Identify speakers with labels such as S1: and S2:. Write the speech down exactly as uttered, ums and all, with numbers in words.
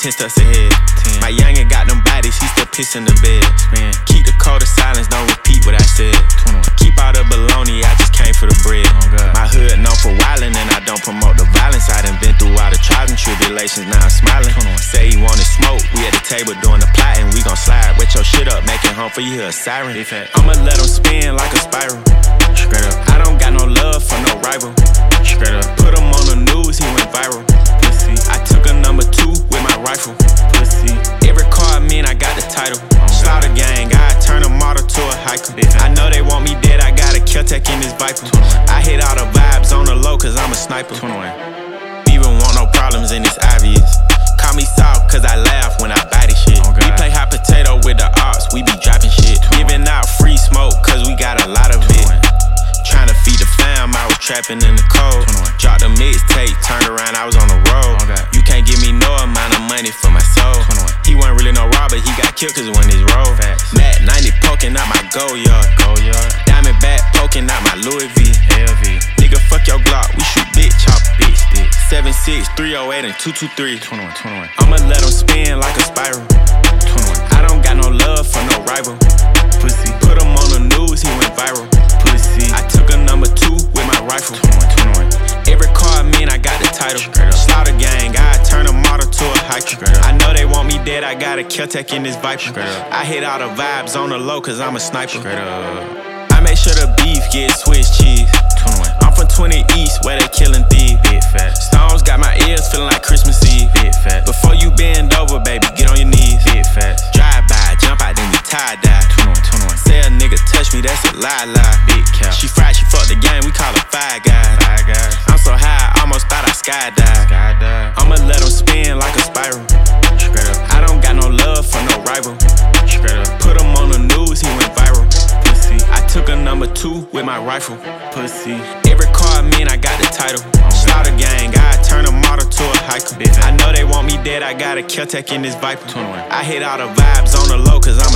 S1: ten steps ahead. ten. My youngin' got them bodies, he still piss in the bed. Man. Keep the code of silence, don't repeat what I said. twenty-one. Keep all the baloney, I just came for the bread. Oh, my hood known for wildin' and I don't promote the violence. I done been through all the trials and tribulations, now I'm smiling. Say he wanted smoke, we at the table doing the plotting. We gon' slide, wet your shit up, make it home for you, hear a siren. I'ma let him spin like a spiral. Straight up. I don't got no love for no rival. Straight up. Put him on the news, he went viral. Pussy. I took a number two with my rifle. Pussy. Every car I mean, I got the title. Oh, Slaughter gang, I turn a model to a hiker. I know they want me dead, I got a kill tech in this Viper. I hit all the vibes on the low, cause I'm a sniper. Even want no problems and it's obvious. Call me soft, cause I laugh when I buy this shit. Oh, we play hot potato with the ops, we be dropping shit. Giving out free smoke, cause we got a lot of it. Tryna feed the fam, I was trapping in the cold. Dropped a mixtape, turned around, I was on the road. You can't give me no amount of money for my soul. He wasn't really no robber, he got killed cause it wasn't his role. Matt ninety poking out my go yard. Diamond back poking out my Louis V. L V. Nigga, fuck your Glock, we shoot bitch, chop bitch. seven six, three oh eight, and two two three. twenty-one, twenty-one. I'ma let him spin like a spiral. twenty-one. I don't got no love for no rival. Pussy. Put him on the news, he went viral. Pussy. I took a number two with my rifle. twenty-one, twenty-one. Every car I mean, I got the title. Slaughter gang, I turn a model to a hiker. I know they want me dead, I got a kill tech in this Viper. I hit all the vibes on the low, cause I'm a sniper. I make sure the beef get Swiss cheese. twenty-one. I'm from twenty East, where they killing thieves. Big fat. Stones got my ears feeling like Christmas Eve. Big fat. Before you bend over, baby, get on your knees. Big fat. Drive by, jump out, then you tie-dye. twenty-one, twenty-one. Say a nigga touch me, that's a lie, lie. Big cap. She fried, she fucked the game, we call her Five Guys. Five Guys. I'm so high, I almost thought I skydive. Skydive. I'ma let him spin like a spiral. Straight up. I don't got no love for no rival. Straight up. Put him on the news, he went viral. Pussy. I took a number two with my rifle. Pussy. Every car I mean, I got the title. Slaughter gang, I turn a model to a hiker. I know they want me dead, I got a kill tech in this Viper. I hit all the vibes on the low, cause I'm